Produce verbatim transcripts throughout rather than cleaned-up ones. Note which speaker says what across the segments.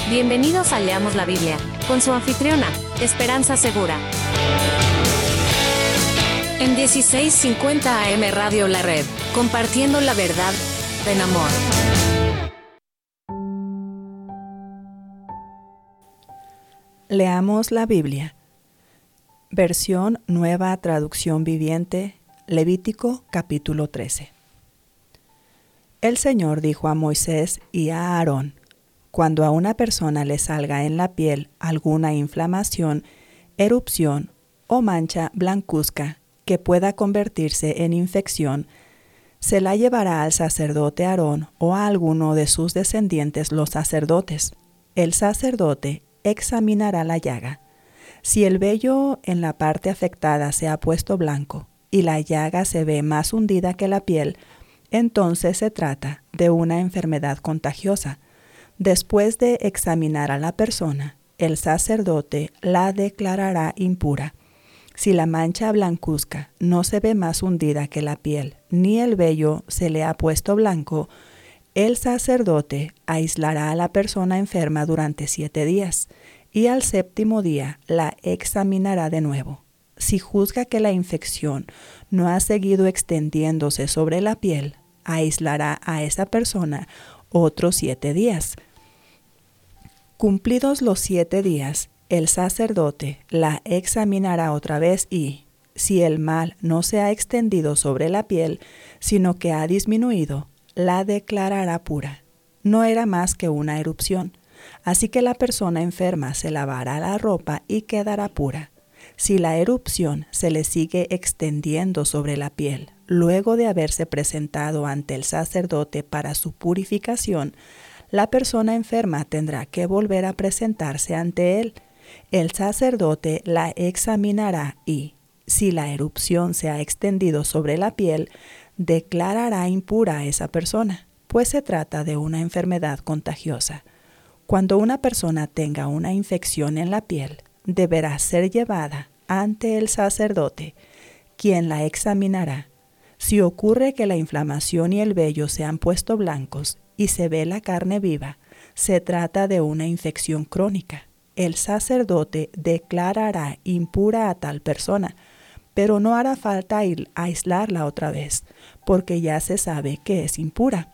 Speaker 1: Bienvenidos a Leamos la Biblia, con su anfitriona, Esperanza Segura. En dieciséis cincuenta A M Radio La Red, compartiendo la verdad en amor.
Speaker 2: Leamos la Biblia. Versión Nueva Traducción Viviente, Levítico capítulo trece. El Señor dijo a Moisés y a Aarón: cuando a una persona le salga en la piel alguna inflamación, erupción o mancha blancuzca que pueda convertirse en infección, se la llevará al sacerdote Aarón o a alguno de sus descendientes los sacerdotes. El sacerdote examinará la llaga. Si el vello en la parte afectada se ha puesto blanco y la llaga se ve más hundida que la piel, entonces se trata de una enfermedad contagiosa. Después de examinar a la persona, el sacerdote la declarará impura. Si la mancha blancuzca no se ve más hundida que la piel, ni el vello se le ha puesto blanco, el sacerdote aislará a la persona enferma durante siete días, y al séptimo día la examinará de nuevo. Si juzga que la infección no ha seguido extendiéndose sobre la piel, aislará a esa persona otros siete días. Cumplidos los siete días, el sacerdote la examinará otra vez y, si el mal no se ha extendido sobre la piel, sino que ha disminuido, la declarará pura. No era más que una erupción, así que la persona enferma se lavará la ropa y quedará pura. Si la erupción se le sigue extendiendo sobre la piel, luego de haberse presentado ante el sacerdote para su purificación, la persona enferma tendrá que volver a presentarse ante él. El sacerdote la examinará y, si la erupción se ha extendido sobre la piel, declarará impura a esa persona, pues se trata de una enfermedad contagiosa. Cuando una persona tenga una infección en la piel, deberá ser llevada ante el sacerdote, quien la examinará. Si ocurre que la inflamación y el vello se han puesto blancos y se ve la carne viva, se trata de una infección crónica. El sacerdote declarará impura a tal persona, pero no hará falta aislarla otra vez, porque ya se sabe que es impura.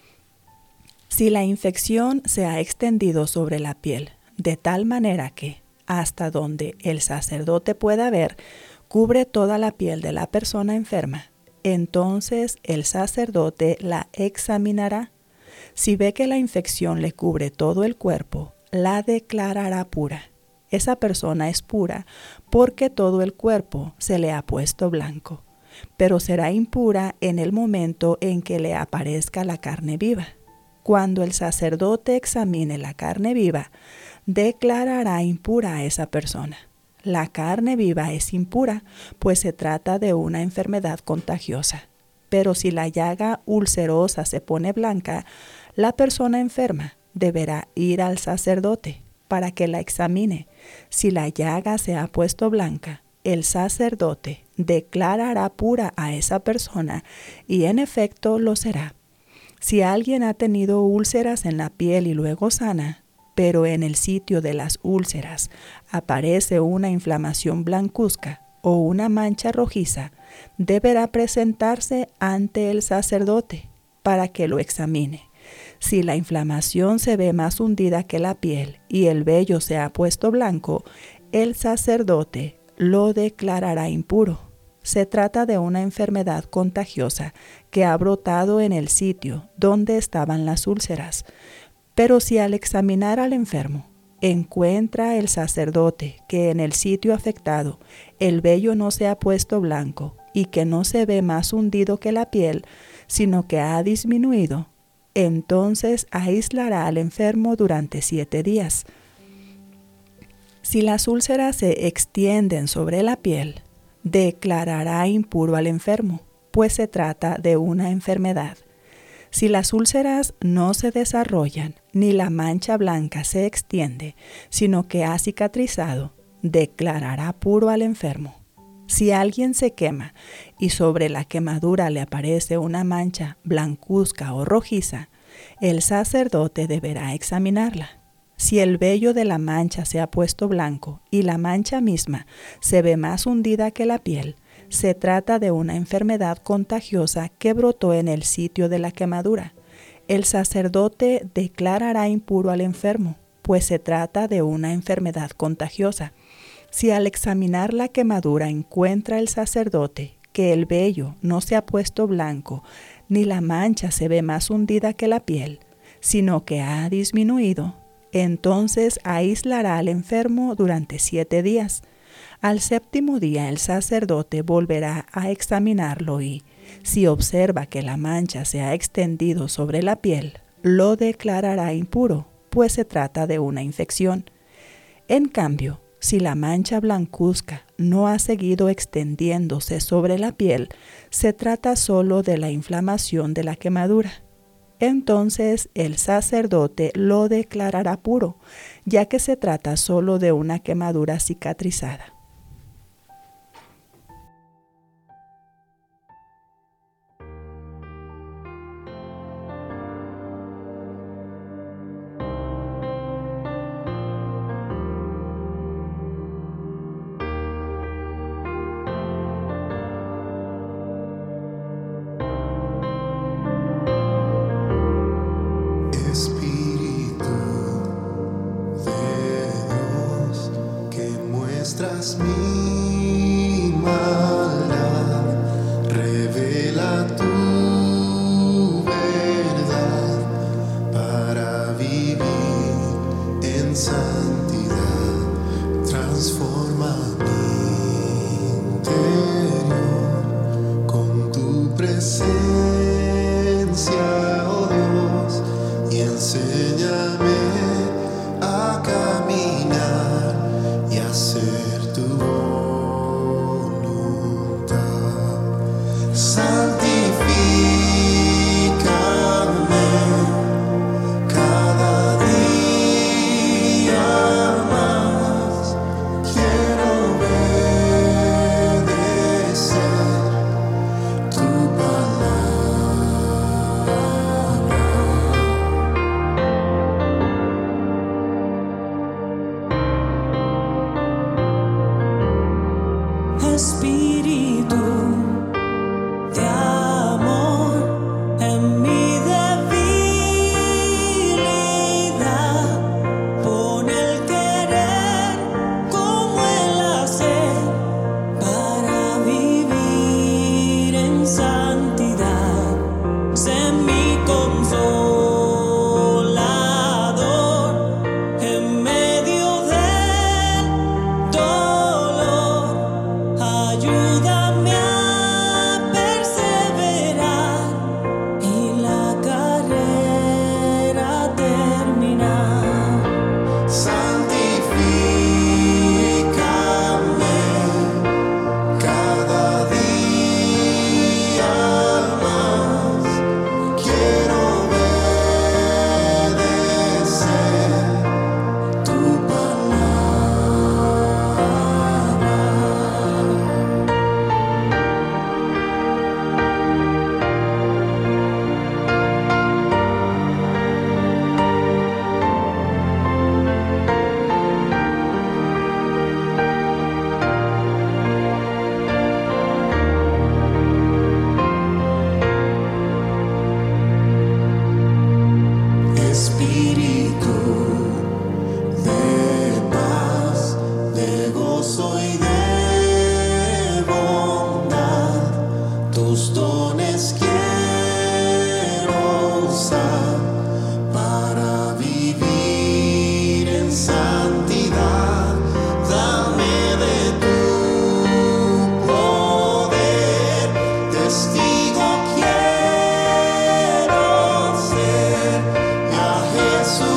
Speaker 2: Si la infección se ha extendido sobre la piel, de tal manera que, hasta donde el sacerdote pueda ver, cubre toda la piel de la persona enferma, entonces el sacerdote la examinará. Si ve que la infección le cubre todo el cuerpo, la declarará pura. Esa persona es pura porque todo el cuerpo se le ha puesto blanco, pero será impura en el momento en que le aparezca la carne viva. Cuando el sacerdote examine la carne viva, declarará impura a esa persona. La carne viva es impura, pues se trata de una enfermedad contagiosa. Pero si la llaga ulcerosa se pone blanca, la persona enferma deberá ir al sacerdote para que la examine. Si la llaga se ha puesto blanca, el sacerdote declarará pura a esa persona y en efecto lo será. Si alguien ha tenido úlceras en la piel y luego sana, pero en el sitio de las úlceras aparece una inflamación blancuzca o una mancha rojiza, deberá presentarse ante el sacerdote para que lo examine. Si la inflamación se ve más hundida que la piel y el vello se ha puesto blanco, el sacerdote lo declarará impuro. Se trata de una enfermedad contagiosa que ha brotado en el sitio donde estaban las úlceras. Pero si al examinar al enfermo encuentra el sacerdote que en el sitio afectado el vello no se ha puesto blanco y que no se ve más hundido que la piel, sino que ha disminuido, entonces aislará al enfermo durante siete días. Si las úlceras se extienden sobre la piel, declarará impuro al enfermo, pues se trata de una enfermedad. Si las úlceras no se desarrollan, ni la mancha blanca se extiende, sino que ha cicatrizado, declarará puro al enfermo. Si alguien se quema y sobre la quemadura le aparece una mancha blancuzca o rojiza, el sacerdote deberá examinarla. Si el vello de la mancha se ha puesto blanco y la mancha misma se ve más hundida que la piel, se trata de una enfermedad contagiosa que brotó en el sitio de la quemadura. El sacerdote declarará impuro al enfermo, pues se trata de una enfermedad contagiosa. Si al examinar la quemadura encuentra el sacerdote que el vello no se ha puesto blanco, ni la mancha se ve más hundida que la piel, sino que ha disminuido, entonces aislará al enfermo durante siete días. Al séptimo día el sacerdote volverá a examinarlo y, si observa que la mancha se ha extendido sobre la piel, lo declarará impuro, pues se trata de una infección. En cambio, si la mancha blancuzca no ha seguido extendiéndose sobre la piel, se trata solo de la inflamación de la quemadura. Entonces el sacerdote lo declarará puro, ya que se trata solo de una quemadura cicatrizada.
Speaker 3: Muestras mi maldad, revela tu verdad para vivir en santidad. Transforma mi interior con tu presencia, oh Dios, y enséñame a caminar y hacer tu voluntad. Santifícame cada día más. Quiero obedecer tu palabra. Espíritu de amor en mi debilidad, pon el querer como el hacer para vivir en santidad. Sé mi consolador en medio del dolor. Ayúdame a perseverar y la carrera terminar. Santifícame cada día más. Quiero obedecer tu palabra. Espíritu de paz, de gozo y de bondad, tus dones quiero usar para vivir en santidad. Dame de tu poder, testigo quiero ser, y a Jesús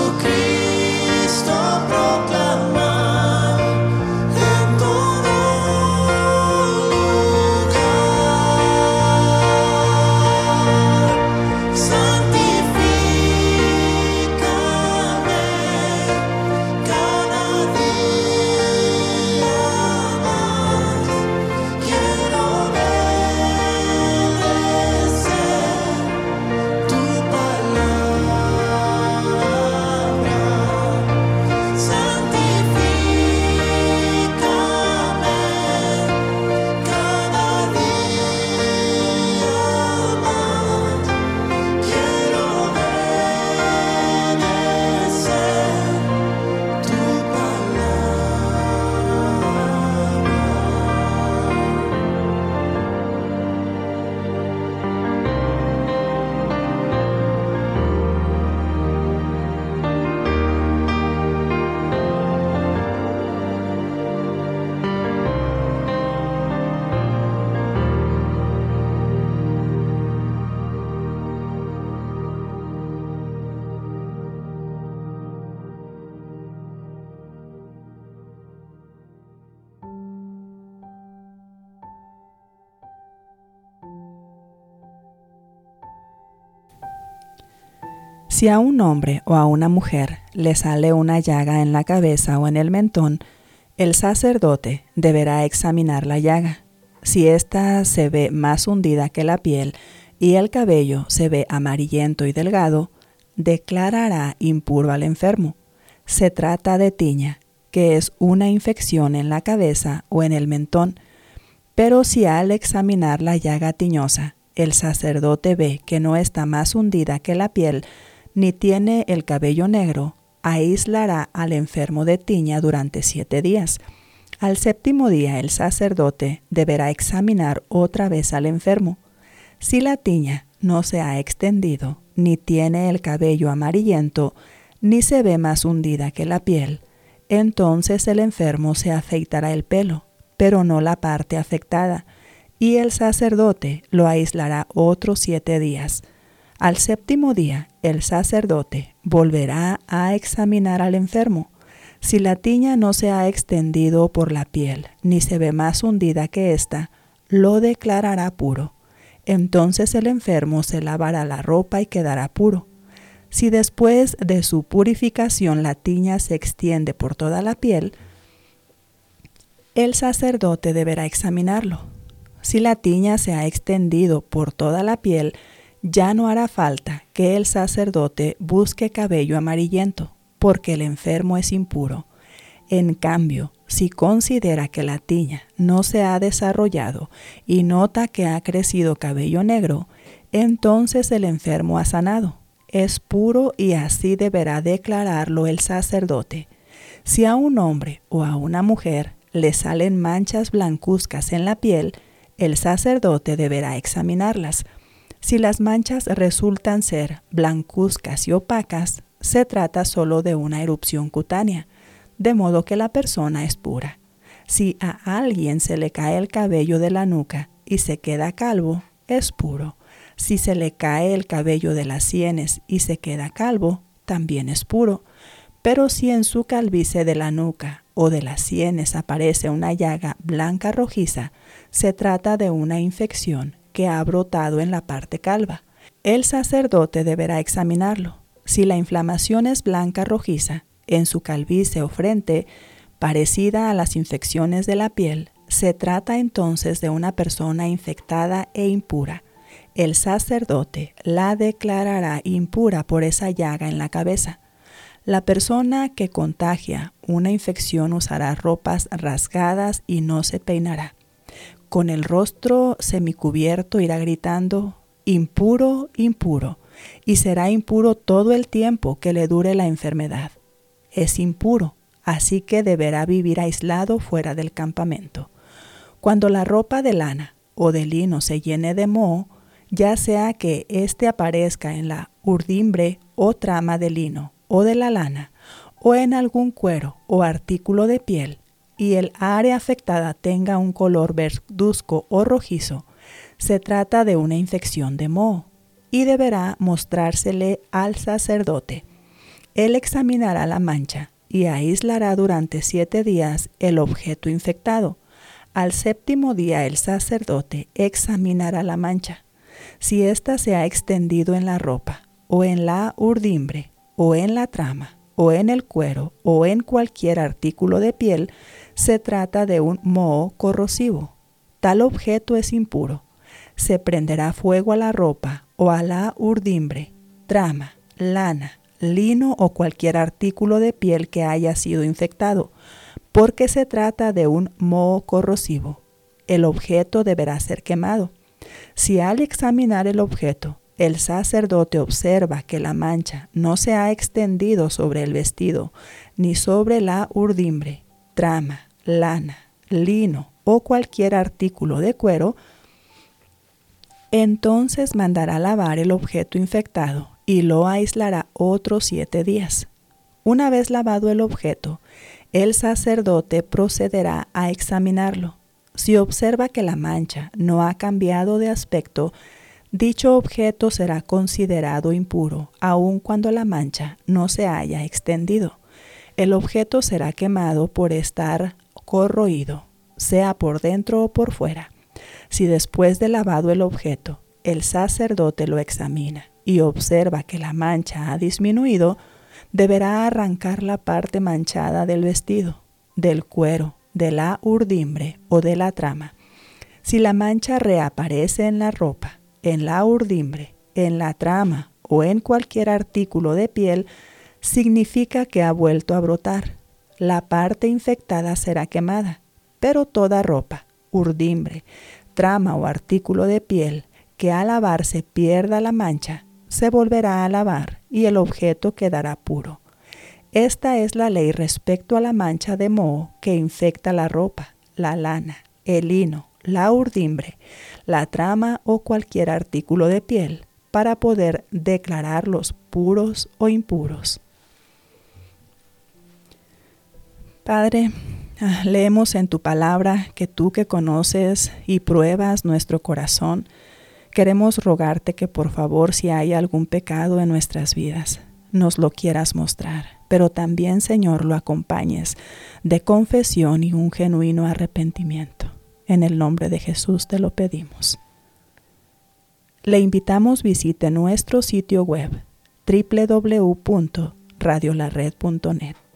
Speaker 2: Si a un hombre o a una mujer le sale una llaga en la cabeza o en el mentón, el sacerdote deberá examinar la llaga. Si ésta se ve más hundida que la piel y el cabello se ve amarillento y delgado, declarará impuro al enfermo. Se trata de tiña, que es una infección en la cabeza o en el mentón. Pero si al examinar la llaga tiñosa, el sacerdote ve que no está más hundida que la piel, ni tiene el cabello negro, aislará al enfermo de tiña durante siete días. Al séptimo día el sacerdote deberá examinar otra vez al enfermo. Si la tiña no se ha extendido, ni tiene el cabello amarillento, ni se ve más hundida que la piel, entonces el enfermo se afeitará el pelo, pero no la parte afectada, y el sacerdote lo aislará otros siete días. Al séptimo día, el sacerdote volverá a examinar al enfermo. Si la tiña no se ha extendido por la piel, ni se ve más hundida que ésta, lo declarará puro. Entonces el enfermo se lavará la ropa y quedará puro. Si después de su purificación la tiña se extiende por toda la piel, el sacerdote deberá examinarlo. Si la tiña se ha extendido por toda la piel, ya no hará falta que el sacerdote busque cabello amarillento, porque el enfermo es impuro. En cambio, si considera que la tiña no se ha desarrollado y nota que ha crecido cabello negro, entonces el enfermo ha sanado. Es puro y así deberá declararlo el sacerdote. Si a un hombre o a una mujer le salen manchas blancuzcas en la piel, el sacerdote deberá examinarlas. Si las manchas resultan ser blancuzcas y opacas, se trata solo de una erupción cutánea, de modo que la persona es pura. Si a alguien se le cae el cabello de la nuca y se queda calvo, es puro. Si se le cae el cabello de las sienes y se queda calvo, también es puro. Pero si en su calvicie de la nuca o de las sienes aparece una llaga blanca rojiza, se trata de una infección que ha brotado en la parte calva. El sacerdote deberá examinarlo. Si la inflamación es blanca rojiza en su calvicie o frente, parecida a las infecciones de la piel, se trata entonces de una persona infectada e impura. El sacerdote la declarará impura por esa llaga en la cabeza. La persona que contagia una infección usará ropas rasgadas y no se peinará. Con el rostro semicubierto irá gritando, impuro, impuro, y será impuro todo el tiempo que le dure la enfermedad. Es impuro, así que deberá vivir aislado fuera del campamento. Cuando la ropa de lana o de lino se llene de moho, ya sea que éste aparezca en la urdimbre o trama de lino o de la lana, o en algún cuero o artículo de piel, y el área afectada tenga un color verduzco o rojizo, se trata de una infección de moho, y deberá mostrársele al sacerdote. Él examinará la mancha y aislará durante siete días el objeto infectado. Al séptimo día el sacerdote examinará la mancha. Si ésta se ha extendido en la ropa, o en la urdimbre, o en la trama, o en el cuero, o en cualquier artículo de piel, se trata de un moho corrosivo. Tal objeto es impuro. Se prenderá fuego a la ropa, o a la urdimbre, trama, lana, lino o cualquier artículo de piel que haya sido infectado, porque se trata de un moho corrosivo. El objeto deberá ser quemado. Si al examinar el objeto, el sacerdote observa que la mancha no se ha extendido sobre el vestido, ni sobre la urdimbre, trama, lana, lino o cualquier artículo de cuero, entonces mandará lavar el objeto infectado y lo aislará otros siete días. Una vez lavado el objeto, el sacerdote procederá a examinarlo. Si observa que la mancha no ha cambiado de aspecto, dicho objeto será considerado impuro, aun cuando la mancha no se haya extendido. El objeto será quemado por estar corroído, sea por dentro o por fuera. Si después de lavado el objeto, el sacerdote lo examina y observa que la mancha ha disminuido, deberá arrancar la parte manchada del vestido, del cuero, de la urdimbre o de la trama. Si la mancha reaparece en la ropa, en la urdimbre, en la trama o en cualquier artículo de piel, significa que ha vuelto a brotar. La parte infectada será quemada, pero toda ropa, urdimbre, trama o artículo de piel que al lavarse pierda la mancha, se volverá a lavar y el objeto quedará puro. Esta es la ley respecto a la mancha de moho que infecta la ropa, la lana, el lino, la urdimbre, la trama o cualquier artículo de piel para poder declararlos puros o impuros. Padre, leemos en tu palabra que tú que conoces y pruebas nuestro corazón, queremos rogarte que por favor, si hay algún pecado en nuestras vidas, nos lo quieras mostrar, pero también, Señor, lo acompañes de confesión y un genuino arrepentimiento. En el nombre de Jesús te lo pedimos. Le invitamos visite nuestro sitio web doble u doble u doble u punto radio la red punto net.